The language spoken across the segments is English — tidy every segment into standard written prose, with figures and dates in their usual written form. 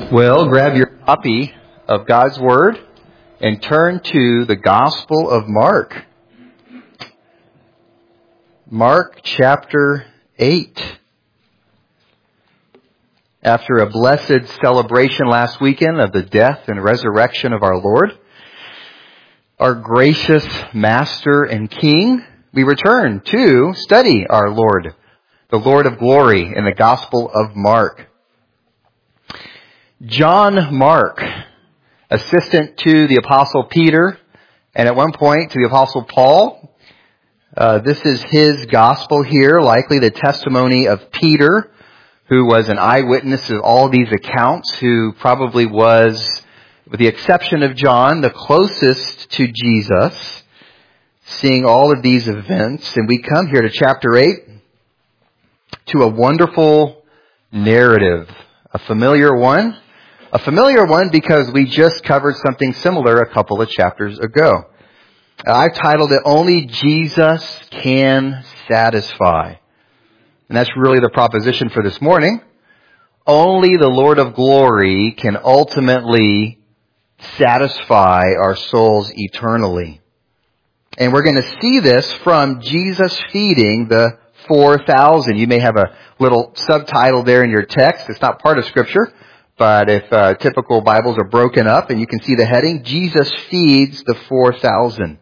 Well, grab your copy of God's Word and turn to the Gospel of Mark. Mark chapter 8. After a blessed celebration last weekend of the death and resurrection of our Lord, our gracious Master and King, we return to study our Lord, the Lord of glory, in the Gospel of Mark. John Mark, assistant to the Apostle Peter, and at one point to the Apostle Paul. This is his gospel here, likely the testimony of Peter, who was an eyewitness of all these accounts, who probably was, with the exception of John, the closest to Jesus, seeing all of these events. And we come here to chapter 8, to a wonderful narrative, a familiar one. A familiar one because we just covered something similar a couple of chapters ago. I've titled it, Only Jesus Can Satisfy. And that's really the proposition for this morning. Only the Lord of glory can ultimately satisfy our souls eternally. And we're going to see this from Jesus feeding the 4,000. You may have a little subtitle there in your text. It's not part of Scripture. But if typical Bibles are broken up and you can see the heading, Jesus feeds the 4,000.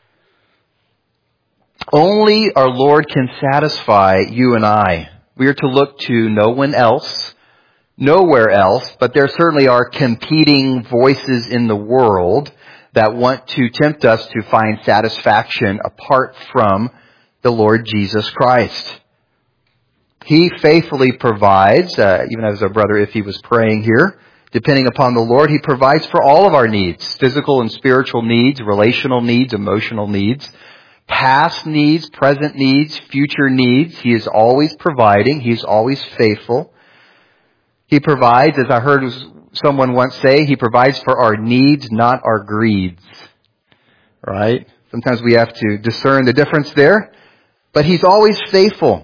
Only our Lord can satisfy you and I. We are to look to no one else, nowhere else, but there certainly are competing voices in the world that want to tempt us to find satisfaction apart from the Lord Jesus Christ. He faithfully provides, even as our brother Iffy was praying here, depending upon the Lord, He provides for all of our needs, physical and spiritual needs, relational needs, emotional needs, past needs, present needs, future needs. He is always providing. He is always faithful. He provides, as I heard someone once say, He provides for our needs, not our greeds. Right? Sometimes we have to discern the difference there, but He's always faithful.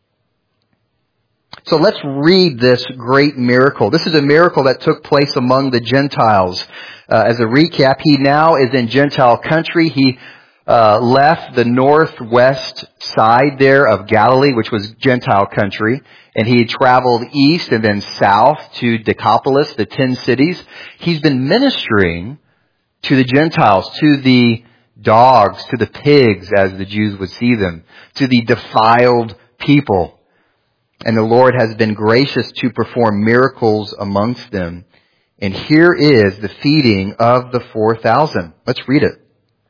So let's read this great miracle. This is a miracle that took place among the Gentiles. As a recap, He now is in Gentile country. He left the northwest side there of Galilee, which was Gentile country, and He traveled east and then south to Decapolis, the 10 cities. He's been ministering to the Gentiles, to the dogs, to the pigs, as the Jews would see them, to the defiled people. And the Lord has been gracious to perform miracles amongst them. And here is the feeding of the 4,000. Let's read it.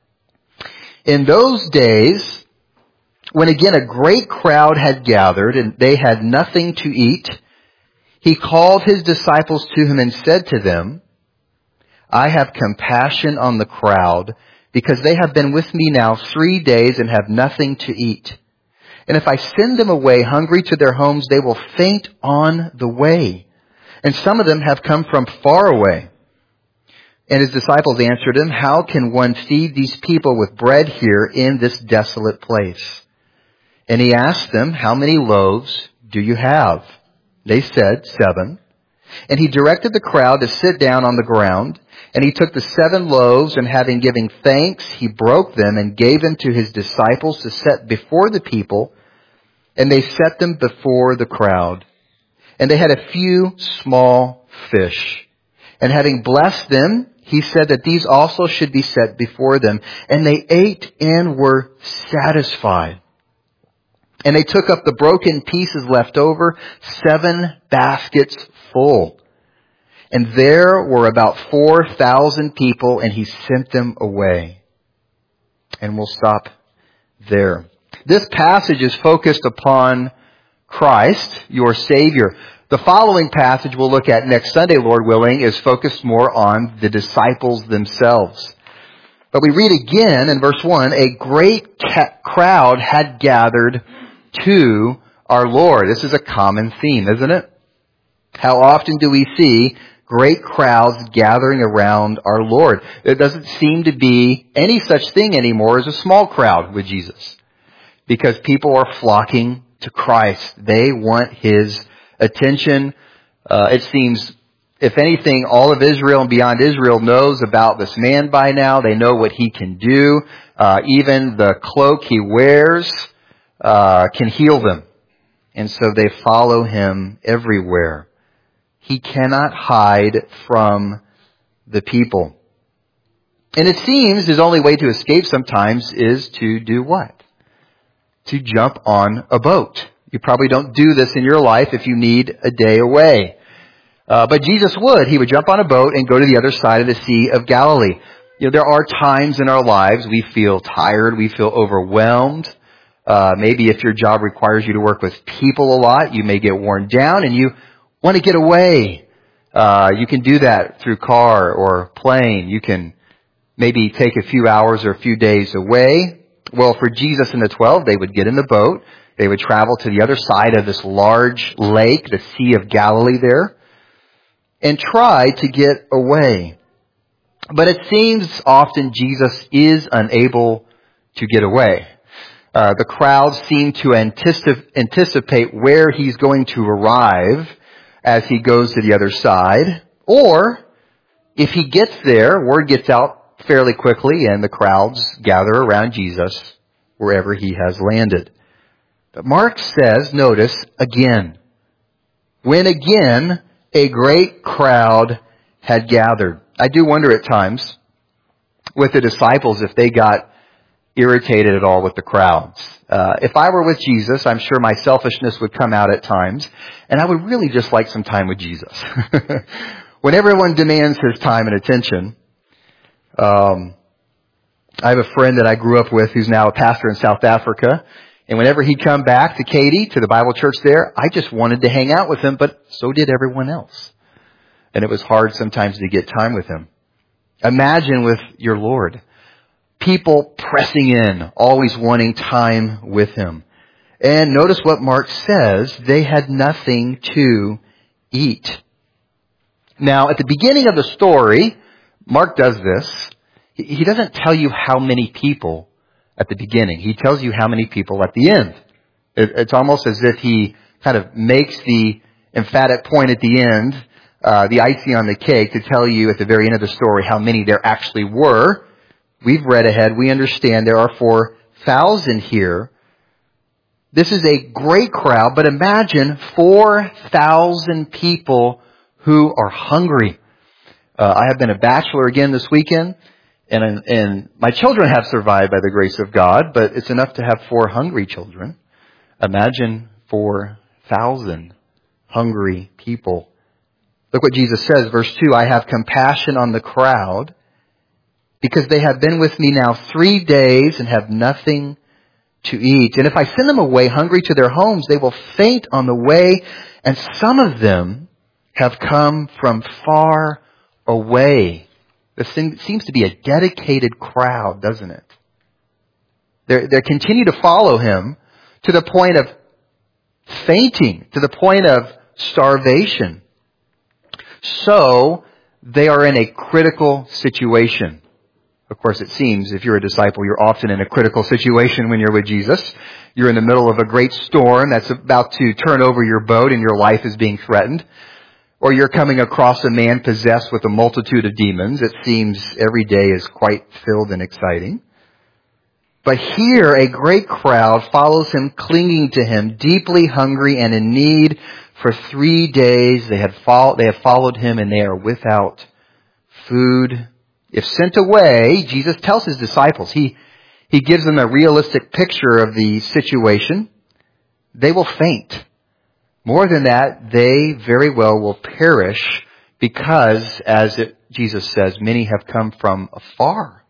In those days, when again a great crowd had gathered and they had nothing to eat, He called His disciples to Him and said to them, I have compassion on the crowd because they have been with me now 3 days and have nothing to eat. And if I send them away hungry to their homes, they will faint on the way. And some of them have come from far away. And His disciples answered Him, How can one feed these people with bread here in this desolate place? And He asked them, How many loaves do you have? They said, 7. And He directed the crowd to sit down on the ground. And He took the 7 loaves, and having given thanks, He broke them and gave them to His disciples to set before the people. And they set them before the crowd. And they had a few small fish. And having blessed them, He said that these also should be set before them. And they ate and were satisfied. And they took up the broken pieces left over, 7 baskets full. And there were about 4,000 people, and He sent them away. And we'll stop there. This passage is focused upon Christ, your Savior. The following passage we'll look at next Sunday, Lord willing, is focused more on the disciples themselves. But we read again in verse 1, a great crowd had gathered to our Lord. This is a common theme, isn't it? How often do we see great crowds gathering around our Lord? There doesn't seem to be any such thing anymore as a small crowd with Jesus, because people are flocking to Christ. They want His attention. It seems If anything, all of Israel and beyond Israel knows about this man by now. They know what he can do. Even the cloak he wears can heal them. And so they follow him everywhere. He cannot hide from the people. And it seems his only way to escape sometimes is to do what? To jump on a boat. You probably don't do this in your life if you need a day away. But Jesus would. He would jump on a boat and go to the other side of the Sea of Galilee. You know, there are times in our lives we feel tired, we feel overwhelmed. Maybe if your job requires you to work with people a lot, you may get worn down and you want to get away. You can do that through car or plane. You can maybe take a few hours or a few days away. Well, for Jesus and the 12, they would get in the boat. They would travel to the other side of this large lake, the Sea of Galilee there, and try to get away. But it seems often Jesus is unable to get away. The crowds seem to anticipate where he's going to arrive as he goes to the other side. Or, if he gets there, word gets out fairly quickly and the crowds gather around Jesus wherever he has landed. But Mark says, notice, again. When again a great crowd had gathered. I do wonder at times with the disciples if they got irritated at all with the crowds. If I were with Jesus, I'm sure my selfishness would come out at times, and I would really just like some time with Jesus. When everyone demands his time and attention, I have a friend that I grew up with who's now a pastor in South Africa, and whenever he'd come back to Katy, to the Bible church there, I just wanted to hang out with him, but so did everyone else. And it was hard sometimes to get time with him. Imagine with your Lord. People pressing in, always wanting time with him. And notice what Mark says, they had nothing to eat. Now, at the beginning of the story, Mark does this. He doesn't tell you how many people at the beginning. He tells you how many people at the end. It's almost as if he kind of makes the emphatic point at the end, the icing on the cake, to tell you at the very end of the story how many there actually were. We've read ahead. We understand there are 4,000 here. This is a great crowd, but imagine 4,000 people who are hungry. I have been a bachelor again this weekend, and my children have survived by the grace of God, but it's enough to have 4 hungry children. Imagine 4,000 hungry people. Look what Jesus says, verse 2, I have compassion on the crowd, because they have been with me now 3 days and have nothing to eat. And if I send them away hungry to their homes, they will faint on the way. And some of them have come from far away. This seems to be a dedicated crowd, doesn't it? They continue to follow him to the point of fainting, to the point of starvation. So they are in a critical situation. Of course, it seems if you're a disciple, you're often in a critical situation when you're with Jesus. You're in the middle of a great storm that's about to turn over your boat and your life is being threatened. Or you're coming across a man possessed with a multitude of demons. It seems every day is quite filled and exciting. But here, a great crowd follows him, clinging to him, deeply hungry and in need. For 3 days they have followed him, and they are without food. If sent away, Jesus tells his disciples, he gives them a realistic picture of the situation. They will faint. More than that, they very well will perish because, as Jesus says, many have come from afar.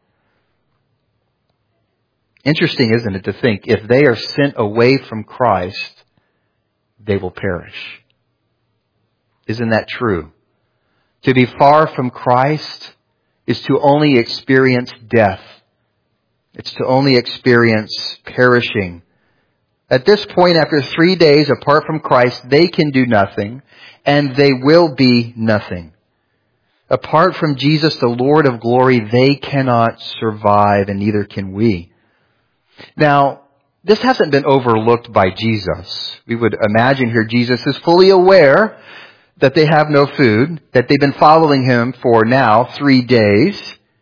Interesting, isn't it, to think if they are sent away from Christ, they will perish. Isn't that true? To be far from Christ is to only experience death. It's to only experience perishing. At this point, after 3 days apart from Christ, they can do nothing, and they will be nothing. Apart from Jesus, the Lord of glory, they cannot survive, and neither can we. Now, this hasn't been overlooked by Jesus. We would imagine here Jesus is fully aware that they have no food, that they've been following him for now 3 days.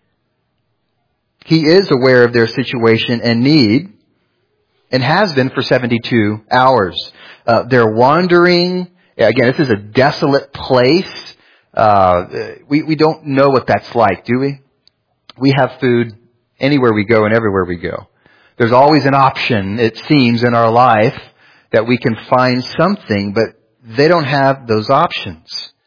He is aware of their situation and need, and has been for 72 hours. They're wandering. Again, this is a desolate place. We don't know what that's like, do we? We have food anywhere we go and everywhere we go. There's always an option, it seems, in our life that we can find something, but they don't have those options.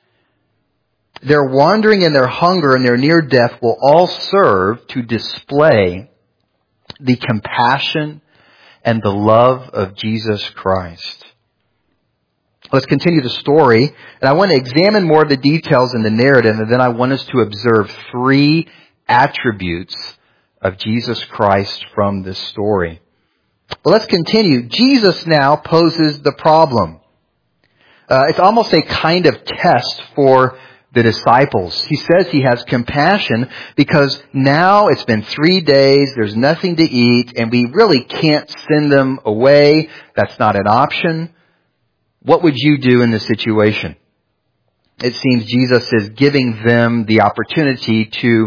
Their wandering and their hunger and their near death will all serve to display the compassion and the love of Jesus Christ. Let's continue the story, and I want to examine more of the details in the narrative, and then I want us to observe 3 attributes of Jesus Christ from this story. Well, let's continue. Jesus now poses the problem. It's almost a kind of test for the disciples. He says he has compassion because now it's been 3 days, there's nothing to eat, and we really can't send them away. That's not an option. What would you do in this situation? It seems Jesus is giving them the opportunity to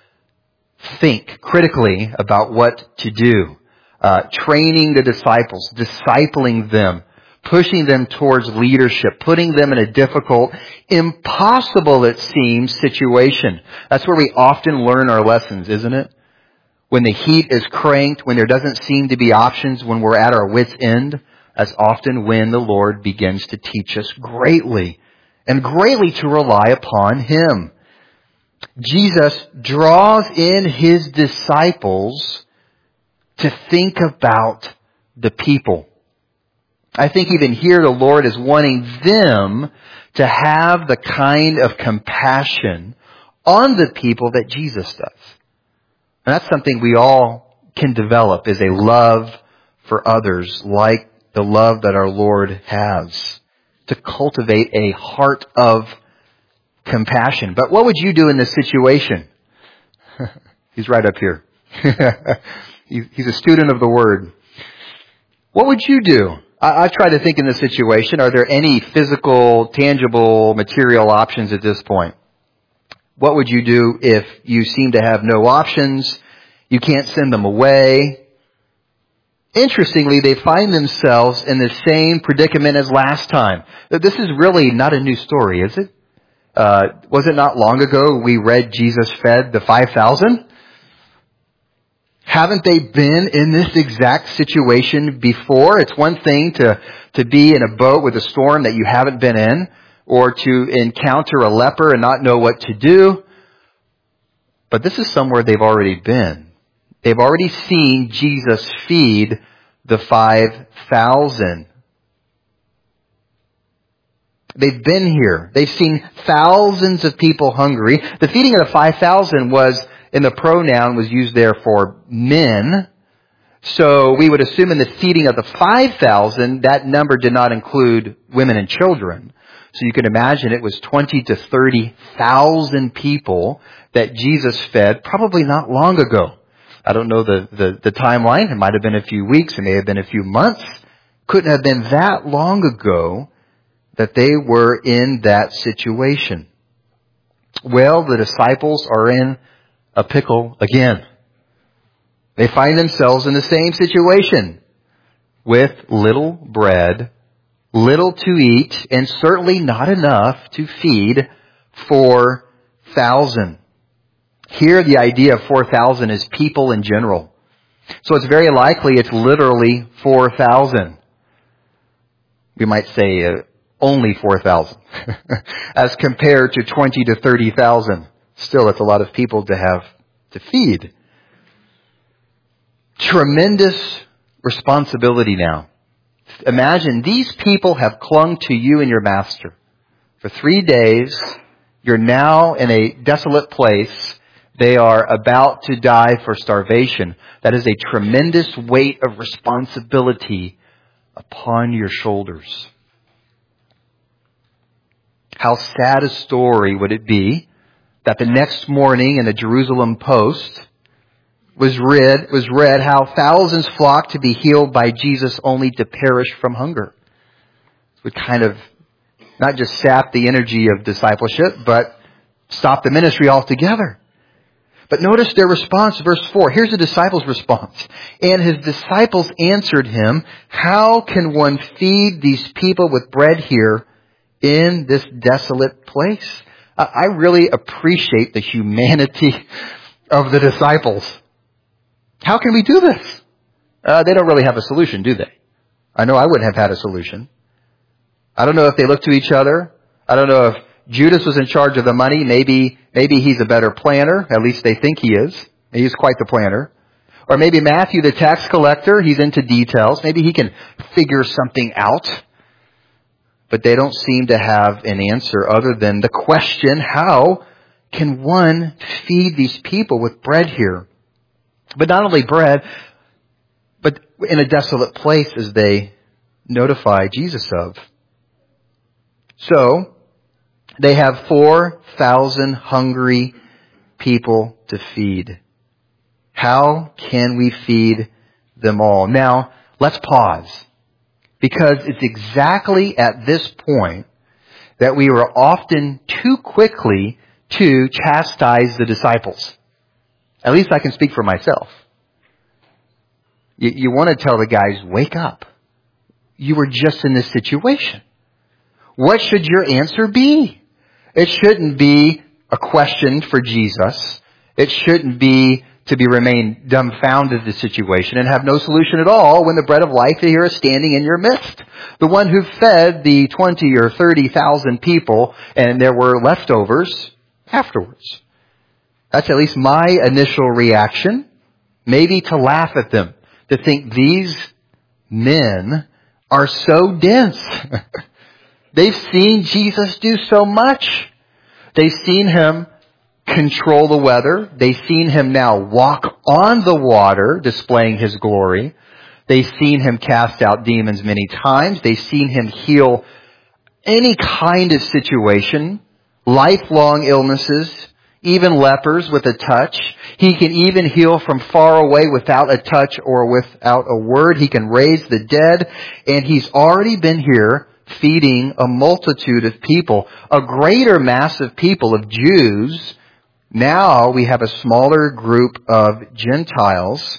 think critically about what to do. Training the disciples, discipling them, pushing them towards leadership, putting them in a difficult, impossible, it seems, situation. That's where we often learn our lessons, isn't it? When the heat is cranked, when there doesn't seem to be options, when we're at our wits' end, that's often when the Lord begins to teach us greatly, and greatly to rely upon Him. Jesus draws in His disciples to think about the people. I think even here the Lord is wanting them to have the kind of compassion on the people that Jesus does. And that's something we all can develop, is a love for others like the love that our Lord has. To cultivate a heart of compassion. But what would you do in this situation? He's right up here. He's a student of the Word. What would you do? I try to think in this situation, are there any physical, tangible, material options at this point? What would you do if you seem to have no options? You can't send them away. Interestingly, they find themselves in the same predicament as last time. This is really not a new story, is it? Was it not long ago we read Jesus fed the 5,000? Haven't they been in this exact situation before? It's one thing to be in a boat with a storm that you haven't been in, or to encounter a leper and not know what to do. But this is somewhere they've already been. They've already seen Jesus feed the 5,000. They've been here. They've seen thousands of people hungry. The feeding of the 5,000 was, in the pronoun, was used there for men. So we would assume in the feeding of the 5,000, that number did not include women and children. So you can imagine it was 20 to 30,000 people that Jesus fed probably not long ago. I don't know the timeline. It might have been a few weeks. It may have been a few months. Couldn't have been that long ago that they were in that situation. Well, the disciples are in a pickle again. They find themselves in the same situation with little bread, little to eat, and certainly not enough to feed 4,000. Here, the idea of 4,000 is people in general. So it's very likely it's literally 4,000. We might say only 4,000 as compared to 20 to 30,000. Still, it's a lot of people to have to feed. Tremendous responsibility now. Imagine these people have clung to you and your master for 3 days. You're now in a desolate place. They are about to die for starvation. That is a tremendous weight of responsibility upon your shoulders. How sad a story would it be that the next morning in the Jerusalem Post was read how thousands flocked to be healed by Jesus only to perish from hunger. It would kind of not just sap the energy of discipleship, but stop the ministry altogether. But notice their response, verse 4. Here's the disciples' response. And his disciples answered him, how can one feed these people with bread here in this desolate place? I really appreciate the humanity of the disciples. How can we do this? They don't really have a solution, do they? I know I wouldn't have had a solution. I don't know if they looked to each other. I don't know if Judas was in charge of the money. Maybe he's a better planner. At least they think he is. He's quite the planner. Or maybe Matthew, the tax collector, he's into details. Maybe he can figure something out. But they don't seem to have an answer other than the question, how can one feed these people with bread here? But not only bread, but in a desolate place, as they notify Jesus of. So, they have 4,000 hungry people to feed. How can we feed them all? Now, let's pause. Because it's exactly at this point that we were often too quickly to chastise the disciples. At least I can speak for myself. You want to tell the guys, wake up. You were just in this situation. What should your answer be? It shouldn't be a question for Jesus. It shouldn't be to remain dumbfounded at the situation and have no solution at all when the bread of life here is standing in your midst. The one who fed the 20 or 30,000 people and there were leftovers afterwards. That's at least my initial reaction. Maybe to laugh at them. To think these men are so dense. They've seen Jesus do so much. They've seen Him control the weather. They've seen Him now walk on the water, displaying His glory. They've seen Him cast out demons many times. They've seen Him heal any kind of situation, lifelong illnesses, even lepers with a touch. He can even heal from far away without a touch or without a word. He can raise the dead. And He's already been here feeding a multitude of people, a greater mass of people, of Jews. Now we have a smaller group of Gentiles.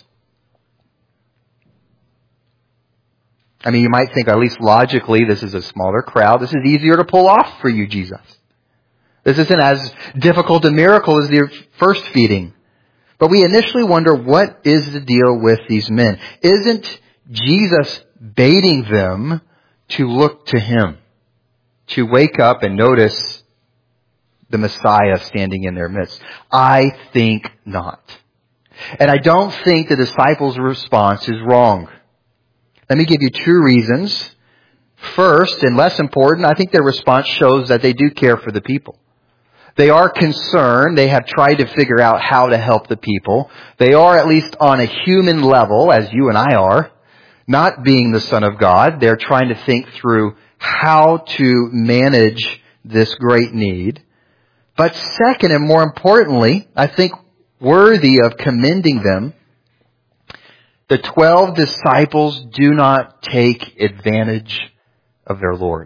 I mean, you might think, at least logically, this is a smaller crowd. This is easier to pull off for you, Jesus. This isn't as difficult a miracle as the first feeding. But we initially wonder, what is the deal with these men? Isn't Jesus baiting them to look to Him? To wake up and notice the Messiah standing in their midst? I think not. And I don't think the disciples' response is wrong. Let me give you two reasons. First, and less important, I think their response shows that they do care for the people. They are concerned. They have tried to figure out how to help the people. They are, at least on a human level, as you and I are, not being the Son of God. They're trying to think through how to manage this great need. But second, and more importantly, I think worthy of commending them, the 12 disciples do not take advantage of their Lord.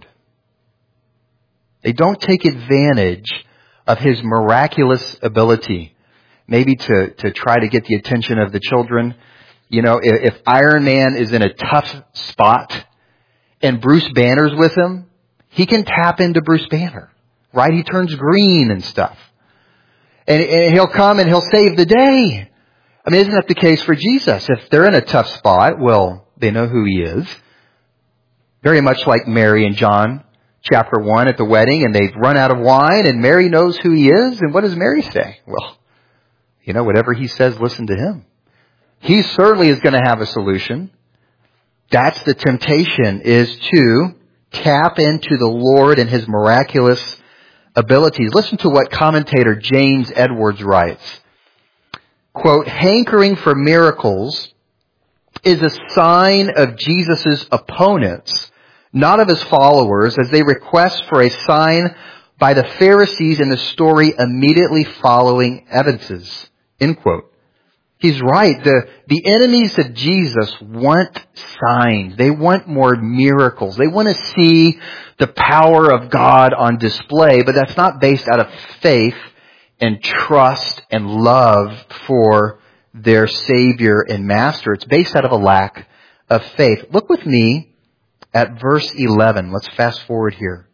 They don't take advantage of His miraculous ability, maybe to try to get the attention of the children. You know, if Iron Man is in a tough spot and Bruce Banner's with him, he can tap into Bruce Banner, right? He turns green and stuff. And he'll come and he'll save the day. I mean, isn't that the case for Jesus? If they're in a tough spot, well, they know who He is. Very much like Mary and John, chapter 1 at the wedding, and they've run out of wine, and Mary knows who He is. And what does Mary say? Well, you know, whatever He says, listen to Him. He certainly is going to have a solution. That's the temptation, is to tap into the Lord and His miraculous abilities. Listen to what commentator James Edwards writes. Quote, hankering for miracles is a sign of Jesus' opponents, not of His followers, as they request for a sign by the Pharisees in the story immediately following evidences. End quote. He's right. The enemies of Jesus want signs. They want more miracles. They want to see the power of God on display, but that's not based out of faith and trust and love for their Savior and Master. It's based out of a lack of faith. Look with me at verse 11. Let's fast forward here.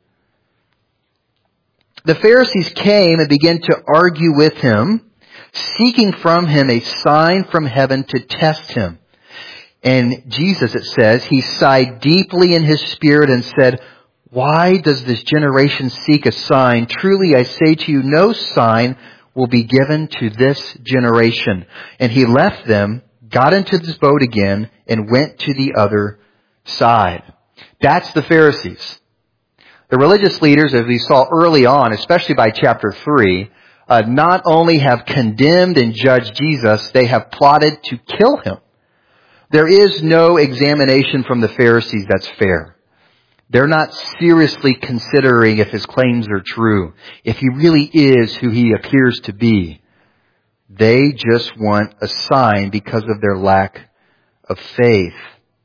The Pharisees came and began to argue with him, seeking from him a sign from heaven to test him. And Jesus, it says, he sighed deeply in his spirit and said, "Why does this generation seek a sign? Truly I say to you, no sign will be given to this generation." And he left them, got into his boat again, and went to the other side. That's the Pharisees. The religious leaders, as we saw early on, especially by chapter 3, not only have condemned and judged Jesus, they have plotted to kill him. There is no examination from the Pharisees that's fair. They're not seriously considering if his claims are true, if he really is who he appears to be. They just want a sign because of their lack of faith.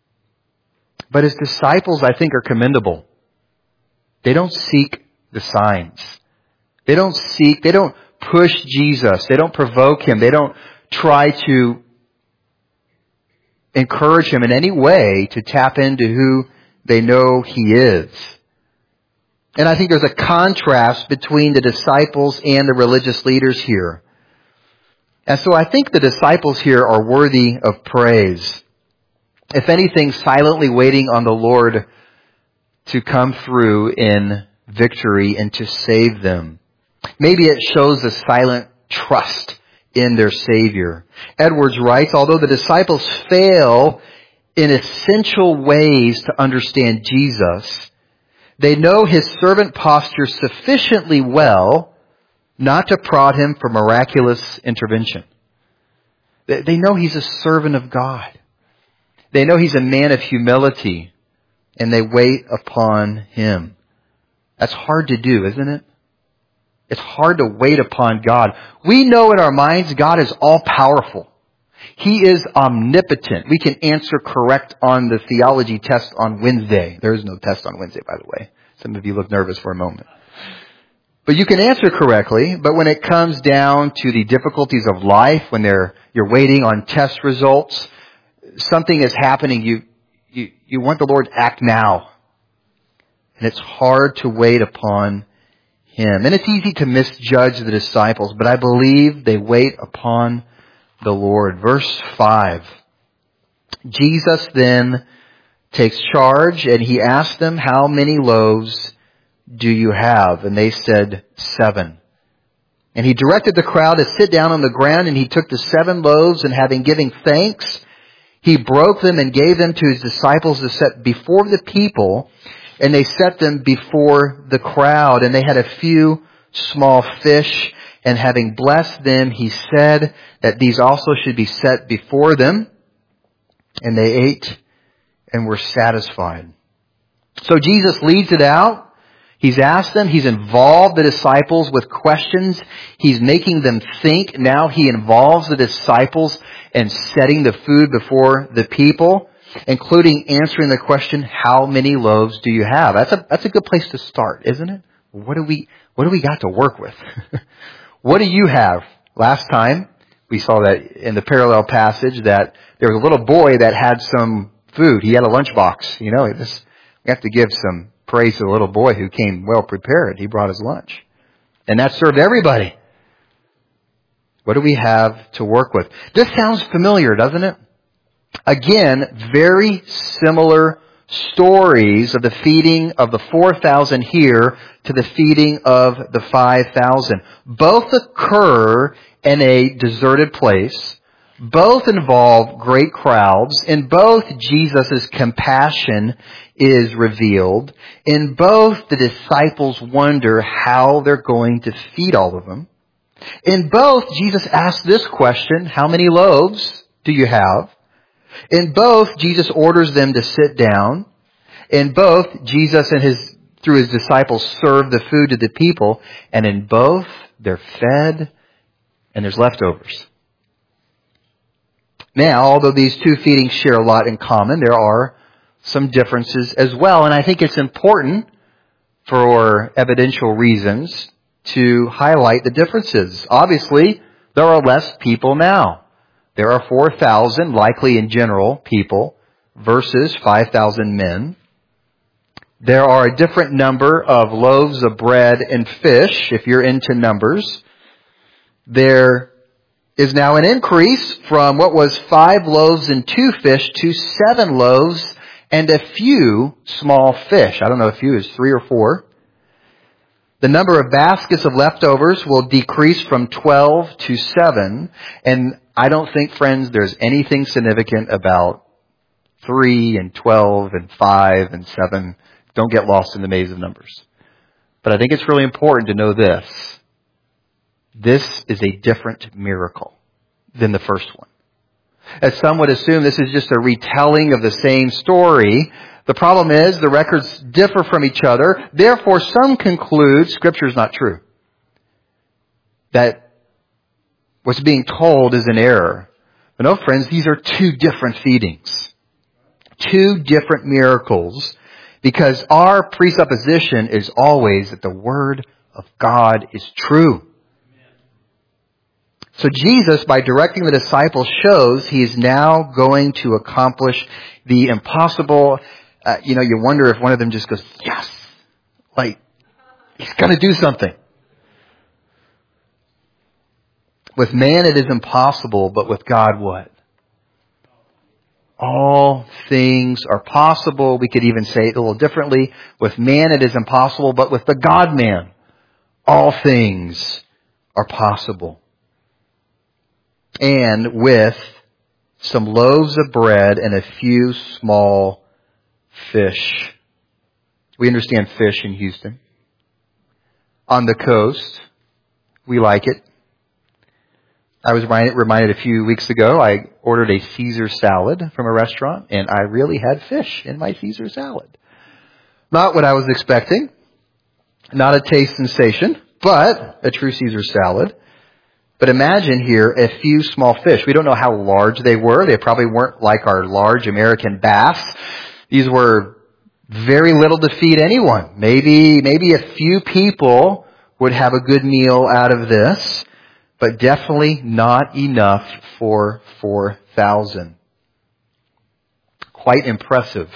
But his disciples, I think, are commendable. They don't seek the signs. They don't push Jesus. They don't provoke him. They don't try to encourage him in any way to tap into who they know he is. And I think there's a contrast between the disciples and the religious leaders here. And so I think the disciples here are worthy of praise. If anything, silently waiting on the Lord to come through in victory and to save them. Maybe it shows a silent trust in their Savior. Edwards writes, although the disciples fail in essential ways to understand Jesus, they know his servant posture sufficiently well not to prod him for miraculous intervention. They know he's a servant of God. They know he's a man of humility, and they wait upon him. That's hard to do, isn't it? It's hard to wait upon God. We know in our minds God is all-powerful. He is omnipotent. We can answer correct on the theology test on Wednesday. There is no test on Wednesday, by the way. Some of you look nervous for a moment. But you can answer correctly, but when it comes down to the difficulties of life, when you're waiting on test results, something is happening, you want the Lord to act now. And it's hard to wait upon him. And it's easy to misjudge the disciples, but I believe they wait upon the Lord. Verse 5. Jesus then takes charge and he asked them, "How many loaves do you have?" And they said, 7. And he directed the crowd to sit down on the ground, and he took the 7 loaves, and having given thanks, he broke them and gave them to his disciples to set before the people, and they set them before the crowd. And they had a few small fish, and having blessed them, he said that these also should be set before them. And they ate and were satisfied. So Jesus leads it out. He's asked them, he's involved the disciples with questions. He's making them think. Now he involves the disciples in setting the food before the people, including answering the question, "How many loaves do you have?" That's a good place to start, isn't it? What do we got to work with? What do you have? Last time we saw that in the parallel passage that there was a little boy that had some food. He had a lunchbox. We have to give some praise to the little boy who came well prepared. He brought his lunch. And that served everybody. What do we have to work with? This sounds familiar, doesn't it? Again, very similar stories of the feeding of the 4,000 here to the feeding of the 5,000. Both occur in a deserted place. Both involve great crowds. In both, Jesus' compassion is revealed. In both, the disciples wonder how they're going to feed all of them. In both, Jesus asks this question, "How many loaves do you have?" In both, Jesus orders them to sit down. In both, Jesus through his disciples serve the food to the people. And in both, they're fed and there's leftovers. Now, although these two feedings share a lot in common, there are some differences as well. And I think it's important for evidential reasons to highlight the differences. Obviously, there are less people now. There are 4,000, likely in general, people versus 5,000 men. There are a different number of loaves of bread and fish, if you're into numbers. There is now an increase from what was 5 loaves and 2 fish to 7 loaves and a few small fish. I don't know if few is 3 or 4. The number of baskets of leftovers will decrease from 12 to 7. And I don't think, friends, there's anything significant about 3 and 12 and 5 and 7. Don't get lost in the maze of numbers. But I think it's really important to know this. This is a different miracle than the first one. As some would assume, this is just a retelling of the same story. The problem is the records differ from each other. Therefore, some conclude Scripture is not true. That what's being told is an error. But no, friends, these are two different feedings. Two different miracles. Because our presupposition is always that the Word of God is true. So Jesus, by directing the disciples, shows He is now going to accomplish the impossible. You wonder if one of them just goes, yes! Like, He's going to do something. With man it is impossible, but with God what? All things are possible. We could even say it a little differently. With man it is impossible, but with the God-man, all things are possible. And with some loaves of bread and a few small fish. We understand fish in Houston. On the coast, we like it. I was reminded a few weeks ago, I ordered a Caesar salad from a restaurant, and I really had fish in my Caesar salad. Not what I was expecting. Not a taste sensation, but a true Caesar salad. But imagine here a few small fish. We don't know how large they were. They probably weren't like our large American bass. These were very little to feed anyone. Maybe a few people would have a good meal out of this, but definitely not enough for 4,000. Quite impressive.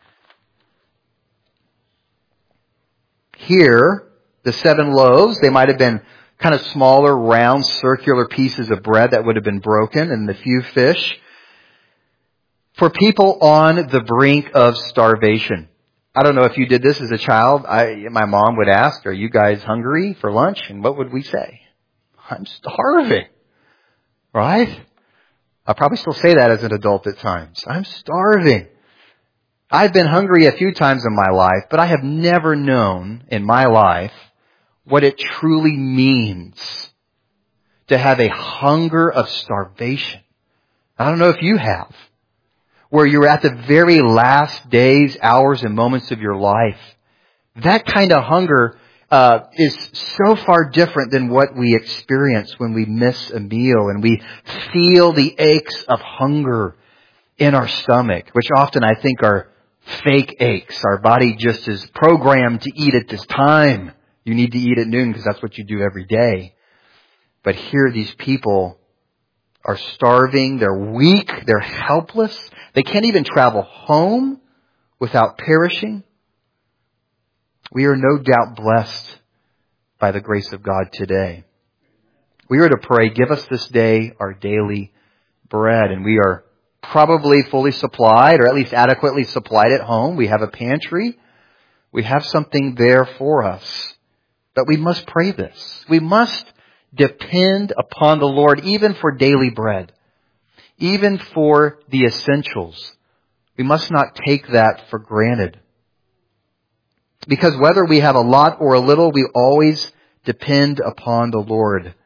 Here, the 7 loaves, they might have been kind of smaller, round, circular pieces of bread that would have been broken, and the few fish. For people on the brink of starvation. I don't know if you did this as a child. My mom would ask, are you guys hungry for lunch? And what would we say? I'm starving. Right? I probably still say that as an adult at times. I'm starving. I've been hungry a few times in my life, but I have never known in my life what it truly means to have a hunger of starvation. I don't know if you have. Where you're at the very last days, hours, and moments of your life. That kind of hunger is so far different than what we experience when we miss a meal and we feel the aches of hunger in our stomach, which often I think are fake aches. Our body just is programmed to eat at this time. You need to eat at noon because that's what you do every day. But here these people are starving, they're weak, they're helpless. They can't even travel home without perishing. We are no doubt blessed by the grace of God today. We are to pray, give us this day our daily bread. And we are probably fully supplied, or at least adequately supplied at home. We have a pantry. We have something there for us. But we must pray this. We must depend upon the Lord even for daily bread. Even for the essentials. We must not take that for granted. Because whether we have a lot or a little, we always depend upon the Lord.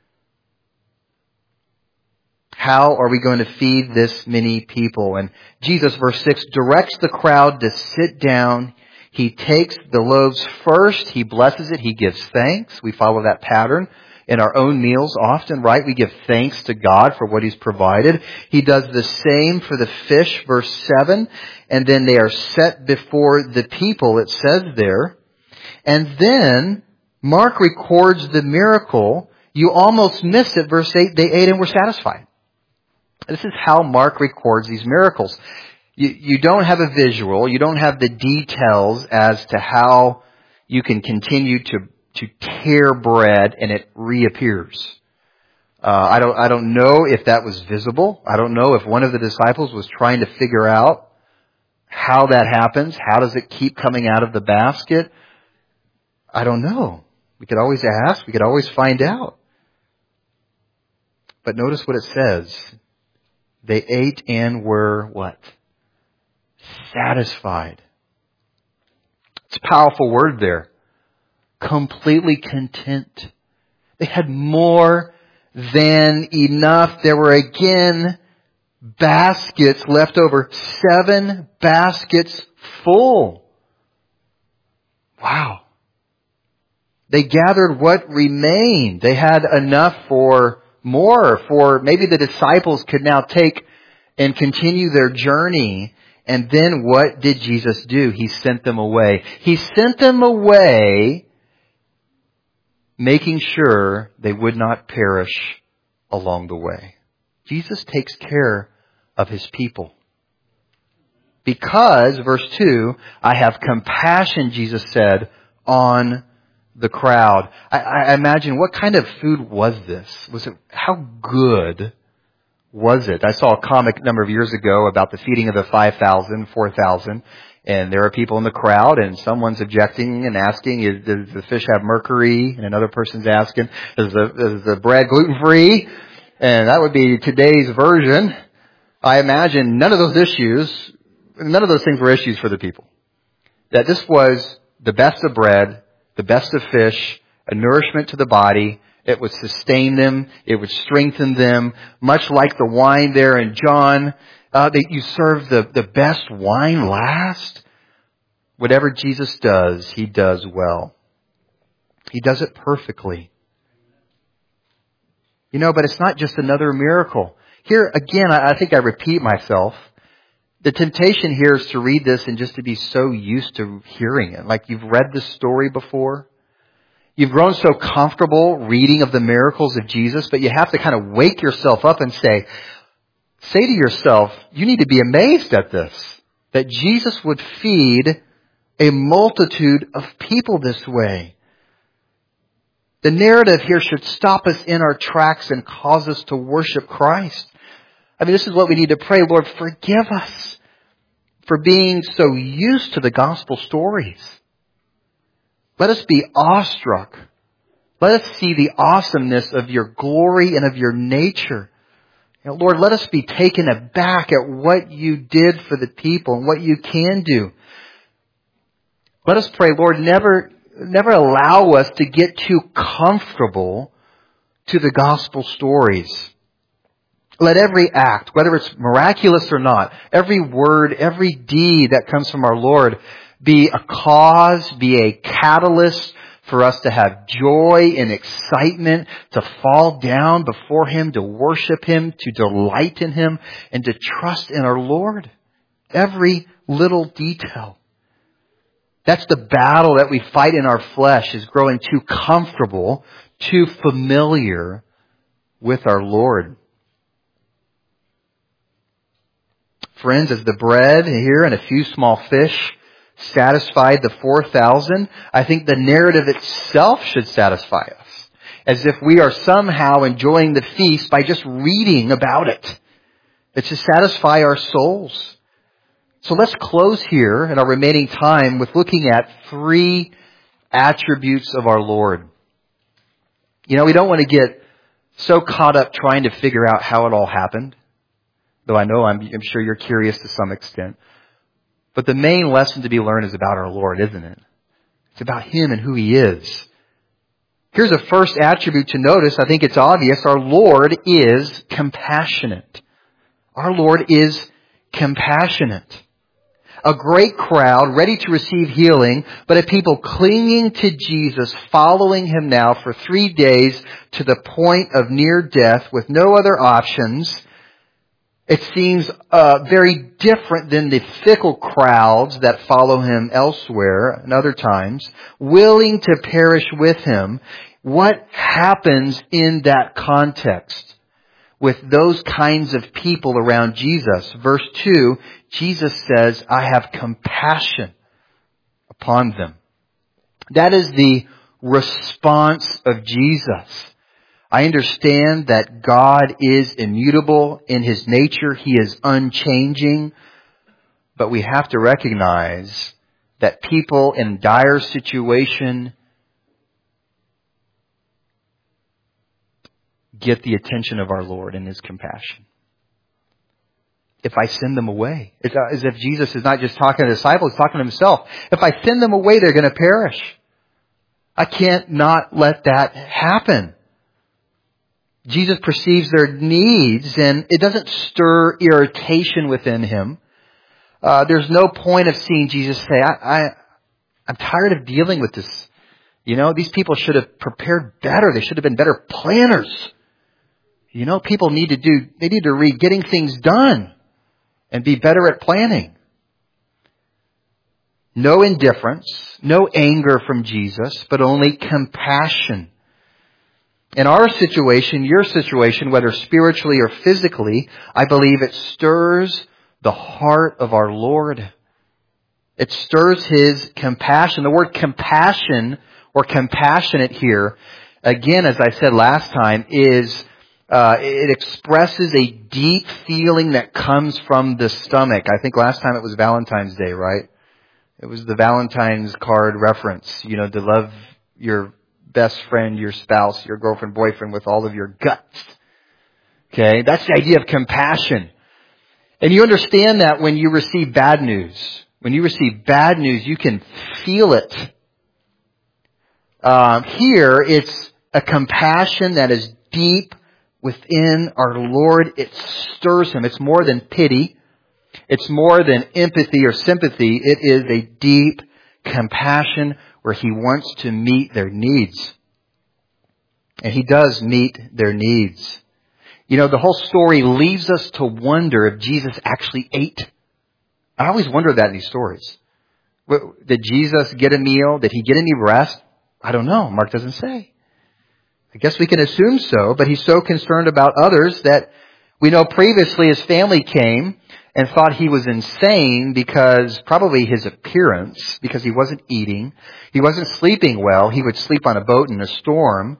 How are we going to feed this many people? And Jesus, verse 6, directs the crowd to sit down. He takes the loaves first. He blesses it. He gives thanks. We follow that pattern. in our own meals often, right? We give thanks to God for what He's provided. He does the same for the fish, verse 7. And then they are set before the people, it says there. And then Mark records the miracle. You almost missed it, verse 8. They ate and were satisfied. This is how Mark records these miracles. You don't have a visual. You don't have the details as to how you can continue to tear bread and it reappears. I don't know if that was visible. I don't know if one of the disciples was trying to figure out how that happens. How does it keep coming out of the basket? I don't know. We could always ask. We could always find out. But notice what it says. They ate and were what? Satisfied. It's a powerful word there. Completely content. They had more than enough. There were again baskets left over. 7 baskets full. Wow. They gathered what remained. They had enough for more. For maybe the disciples could now take and continue their journey. And then what did Jesus do? He sent them away. He sent them away, making sure they would not perish along the way. Jesus takes care of His people. Because, verse 2, I have compassion, Jesus said, on the crowd. I imagine, what kind of food was this? How good was it? I saw a comic a number of years ago about the feeding of the 5,000, 4,000, and there are people in the crowd, and someone's objecting and asking, does the fish have mercury? And another person's asking, is the bread gluten-free? And that would be today's version. I imagine none of those things were issues for the people. That this was the best of bread, the best of fish, a nourishment to the body. It would sustain them. It would strengthen them. Much like the wine there in John, you serve the best wine last. Whatever Jesus does, He does well. He does it perfectly. But it's not just another miracle. Here, again, I think I repeat myself. The temptation here is to read this and just to be so used to hearing it. Like you've read this story before. You've grown so comfortable reading of the miracles of Jesus, but you have to kind of wake yourself up and say to yourself, you need to be amazed at this. That Jesus would feed a multitude of people this way. The narrative here should stop us in our tracks and cause us to worship Christ. This is what we need to pray. Lord, forgive us for being so used to the gospel stories. Let us be awestruck. Let us see the awesomeness of Your glory and of Your nature. Lord, let us be taken aback at what You did for the people and what You can do. Let us pray, Lord, never allow us to get too comfortable to the gospel stories. Let every act, whether it's miraculous or not, every word, every deed that comes from our Lord be a cause, be a catalyst for us to have joy and excitement, to fall down before Him, to worship Him, to delight in Him, and to trust in our Lord. Every little detail. That's the battle that we fight in our flesh, is growing too comfortable, too familiar with our Lord. Friends, as the bread here and a few small fish satisfied the 4,000, I think the narrative itself should satisfy us. As if we are somehow enjoying the feast by just reading about it. It should satisfy our souls. So let's close here in our remaining time with looking at 3 attributes of our Lord. We don't want to get so caught up trying to figure out how it all happened. Though I know I'm sure you're curious to some extent. But the main lesson to be learned is about our Lord, isn't it? It's about Him and who He is. Here's a first attribute to notice. I think it's obvious. Our Lord is compassionate. Our Lord is compassionate. a great crowd ready to receive healing, but a people clinging to Jesus, following Him now for 3 days to the point of near death with no other options. It seems very different than the fickle crowds that follow Him elsewhere and other times, willing to perish with Him. What happens in that context with those kinds of people around Jesus? Verse 2, Jesus says, I have compassion upon them. That is the response of Jesus. I understand that God is immutable in His nature. He is unchanging. But we have to recognize that people in dire situation get the attention of our Lord and His compassion. If I send them away, it's as if Jesus is not just talking to the disciples, He's talking to Himself. If I send them away, they're going to perish. I can't not let that happen. Jesus perceives their needs, and it doesn't stir irritation within Him. There's no point of seeing Jesus say, I'm tired of dealing with this. These people should have prepared better. They should have been better planners. People need to read Getting Things Done and be better at planning. No indifference, no anger from Jesus, but only compassion. In our situation, your situation, whether spiritually or physically, I believe it stirs the heart of our Lord. It stirs His compassion. The word compassion or compassionate here, again, as I said last time, is it expresses a deep feeling that comes from the stomach. I think last time it was Valentine's Day, right? It was the Valentine's card reference, to love your best friend, your spouse, your girlfriend, boyfriend with all of your guts. Okay, that's the idea of compassion. And you understand that when you receive bad news. When you receive bad news, you can feel it. Here, it's a compassion that is deep within our Lord. It stirs Him. It's more than pity. It's more than empathy or sympathy. It is a deep compassion where He wants to meet their needs. And He does meet their needs. The whole story leaves us to wonder if Jesus actually ate. I always wonder that in these stories. Did Jesus get a meal? Did He get any rest? I don't know. Mark doesn't say. I guess we can assume so, but He's so concerned about others that we know previously His family came and thought He was insane because probably His appearance, because He wasn't eating, He wasn't sleeping well. He would sleep on a boat in a storm.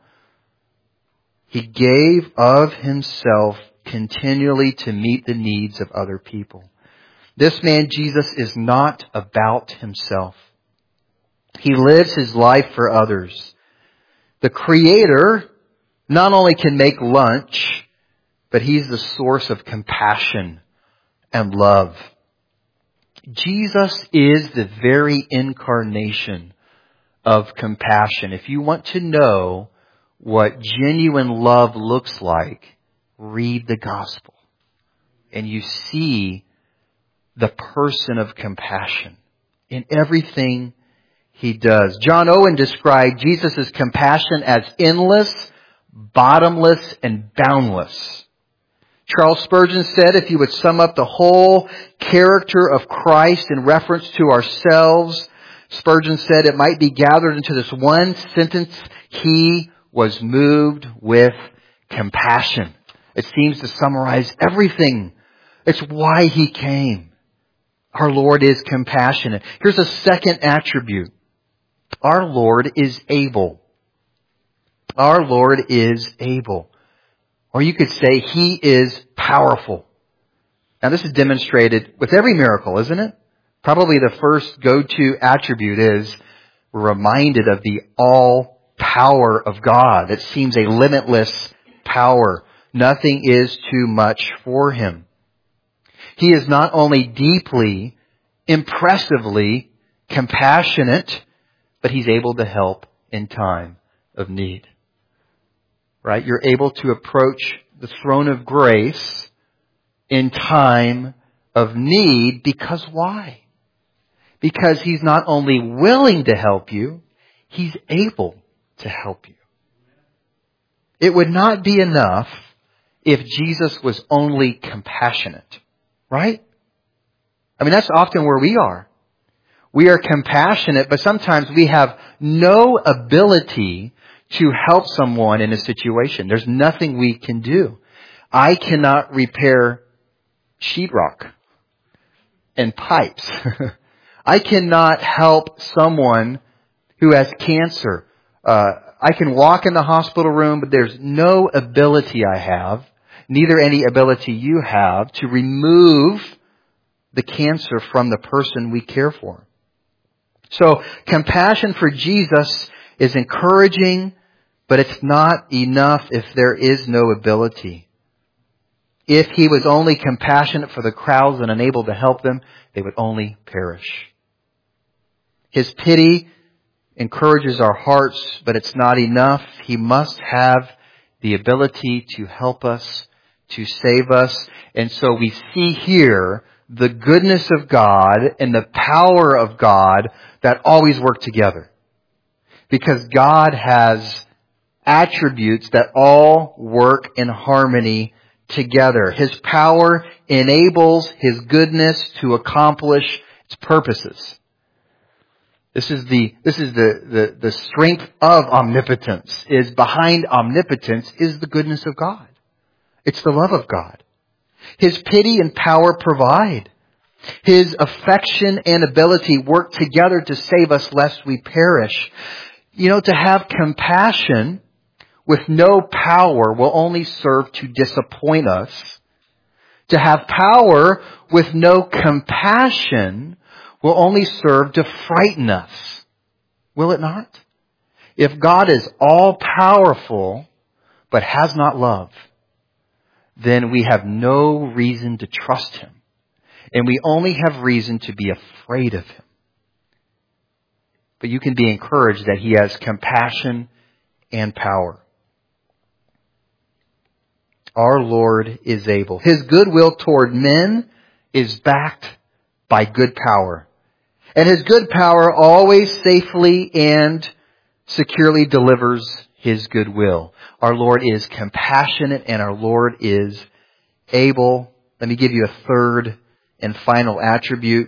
He gave of Himself continually to meet the needs of other people. This man, Jesus, is not about Himself. He lives His life for others. The Creator not only can make lunch, but He's the source of compassion and love. Jesus is the very incarnation of compassion. If you want to know what genuine love looks like, read the gospel. And you see the person of compassion in everything He does. John Owen described Jesus' compassion as endless, bottomless, and boundless. Charles Spurgeon said, if you would sum up the whole character of Christ in reference to ourselves, Spurgeon said it might be gathered into this one sentence: He was moved with compassion. It seems to summarize everything. It's why He came. Our Lord is compassionate. Here's a second attribute. Our Lord is able. Our Lord is able. Or you could say He is powerful. Now this is demonstrated with every miracle, isn't it? Probably the first go-to attribute is we're reminded of the all power of God. It seems a limitless power. Nothing is too much for Him. He is not only deeply, impressively compassionate, but He's able to help in time of need. Right? You're able to approach the throne of grace in time of need because why? Because He's not only willing to help you, He's able to help you. It would not be enough if Jesus was only compassionate, right? I mean, that's often where we are. We are compassionate, but sometimes we have no ability to help someone in a situation. There's nothing we can do. I cannot repair sheetrock and pipes. I cannot help someone who has cancer. I can walk in the hospital room, but there's no ability I have, neither any ability you have, to remove the cancer from the person we care for. So compassion for Jesus is encouraging, but it's not enough if there is no ability. If He was only compassionate for the crowds and unable to help them, they would only perish. His pity encourages our hearts, but it's not enough. He must have the ability to help us, to save us. And so we see here the goodness of God and the power of God that always work together. Because God has attributes that all work in harmony together. His power enables His goodness to accomplish its purposes. This is the strength of omnipotence. Is behind omnipotence is the goodness of God. It's the love of God. His pity and power provide. His affection and ability work together to save us lest we perish. You know, to have compassion with no power will only serve to disappoint us. To have power with no compassion will only serve to frighten us. Will it not? If God is all-powerful but has not love, then we have no reason to trust Him. And we only have reason to be afraid of Him. But you can be encouraged that He has compassion and power. Our Lord is able. His goodwill toward men is backed by good power. And His good power always safely and securely delivers His goodwill. Our Lord is compassionate and our Lord is able. Let me give you a third and final attribute.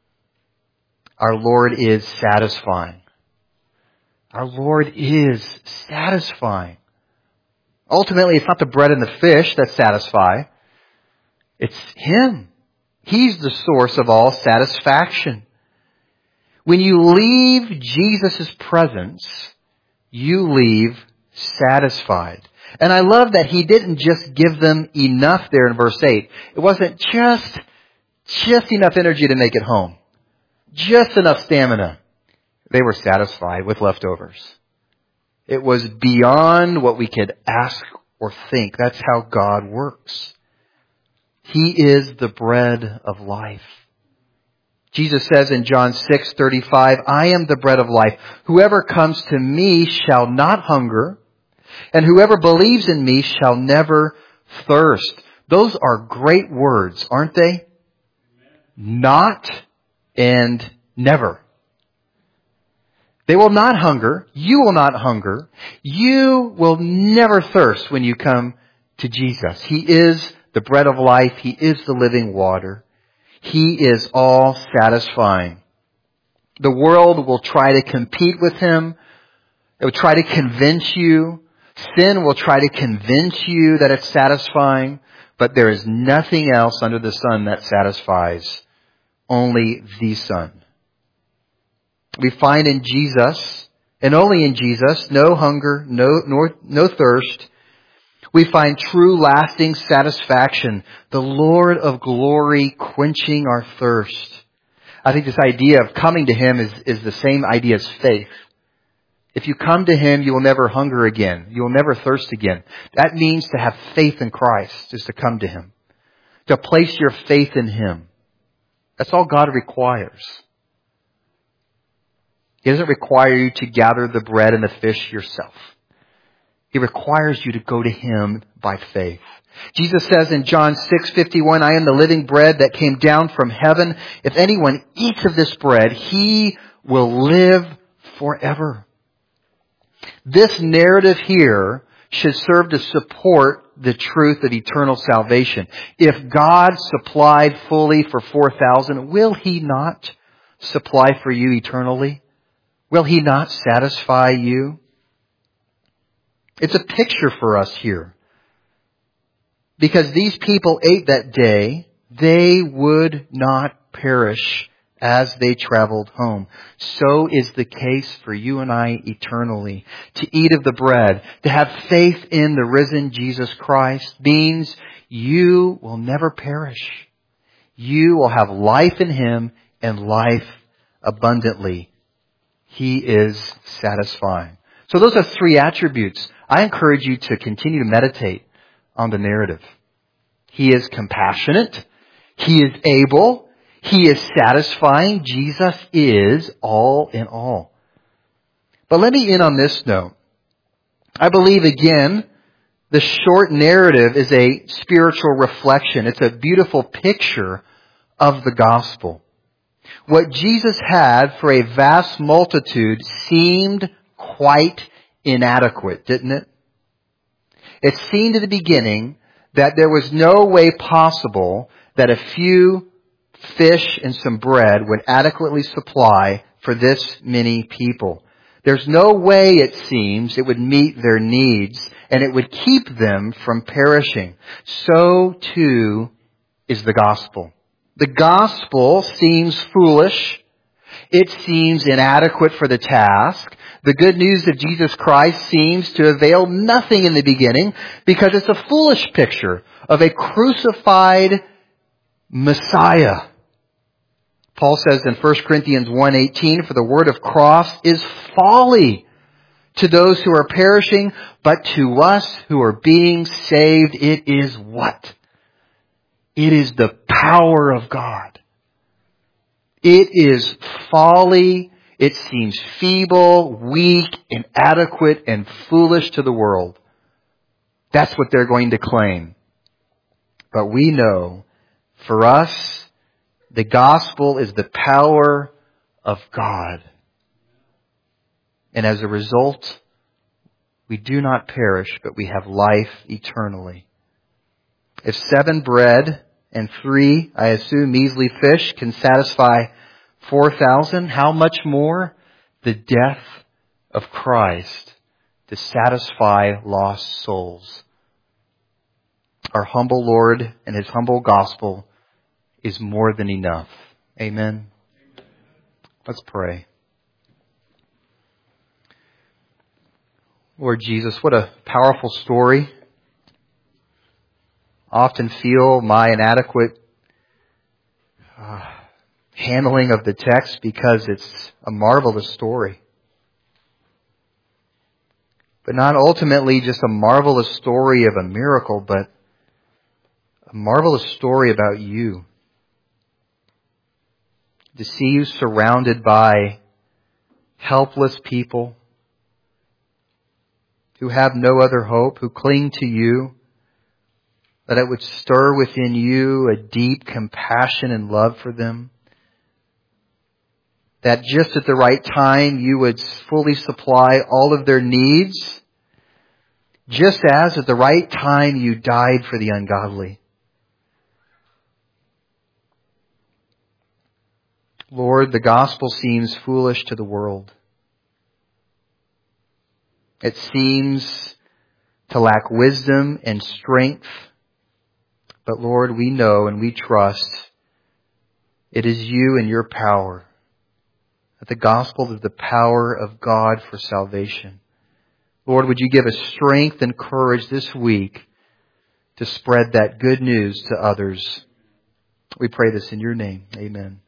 Our Lord is satisfying. Our Lord is satisfying. Ultimately, it's not the bread and the fish that satisfy. It's Him. He's the source of all satisfaction. When you leave Jesus' presence, you leave satisfied. And I love that He didn't just give them enough there in verse 8. It wasn't just enough energy to make it home. Just enough stamina. They were satisfied with leftovers. It was beyond what we could ask or think. That's how God works. He is the bread of life. Jesus says in John 6:35, I am the bread of life. Whoever comes to me shall not hunger, and whoever believes in me shall never thirst. Those are great words, aren't they? Not and never. They will not hunger. You will not hunger. You will never thirst when you come to Jesus. He is the bread of life. He is the living water. He is all satisfying. The world will try to compete with Him. It will try to convince you. Sin will try to convince you that it's satisfying. But there is nothing else under the sun that satisfies. Only the Son. We find in Jesus, and only in Jesus, no hunger, no thirst. We find true lasting satisfaction. The Lord of glory quenching our thirst. I think this idea of coming to Him is the same idea as faith. If you come to Him, you will never hunger again. You will never thirst again. That means to have faith in Christ, is to come to Him. To place your faith in Him. That's all God requires. He doesn't require you to gather the bread and the fish yourself. He requires you to go to Him by faith. Jesus says in John 6:51, I am the living bread that came down from heaven. If anyone eats of this bread, he will live forever. This narrative here should serve to support the truth of eternal salvation. If God supplied fully for 4,000, will He not supply for you eternally? Will He not satisfy you? It's a picture for us here. Because these people ate that day, they would not perish as they traveled home. So is the case for you and I eternally. To eat of the bread, to have faith in the risen Jesus Christ, means you will never perish. You will have life in Him and life abundantly. He is satisfying. So those are three attributes. I encourage you to continue to meditate on the narrative. He is compassionate. He is able. He is satisfying. Jesus is all in all. But let me end on this note. I believe, again, the short narrative is a spiritual reflection. It's a beautiful picture of the gospel. What Jesus had for a vast multitude seemed quite inadequate, didn't it? It seemed at the beginning that there was no way possible that a few fish and some bread would adequately supply for this many people. There's no way, it seems, it would meet their needs and it would keep them from perishing. So too is the gospel. The gospel seems foolish. It seems inadequate for the task. The good news of Jesus Christ seems to avail nothing in the beginning because it's a foolish picture of a crucified Messiah. Paul says in 1 Corinthians 1:18, for the word of cross is folly to those who are perishing, but to us who are being saved, it is what? It is the power of God. It is folly. It seems feeble, weak, inadequate, and foolish to the world. That's what they're going to claim. But we know, for us, the gospel is the power of God. And as a result, we do not perish, but we have life eternally. If 7 bread and 3, I assume, measly fish can satisfy 4,000, how much more the death of Christ to satisfy lost souls. Our humble Lord and His humble gospel is more than enough. Amen. Let's pray. Lord Jesus, what a powerful story. I often feel my inadequate handling of the text because it's a marvelous story. But not ultimately just a marvelous story of a miracle, but a marvelous story about you. To see you surrounded by helpless people who have no other hope, who cling to you, that it would stir within you a deep compassion and love for them. That just at the right time you would fully supply all of their needs, just as at the right time you died for the ungodly. Lord, the gospel seems foolish to the world. It seems to lack wisdom and strength. But Lord, we know and we trust it is you and your power. That the gospel is the power of God for salvation. Lord, would you give us strength and courage this week to spread that good news to others? We pray this in your name. Amen.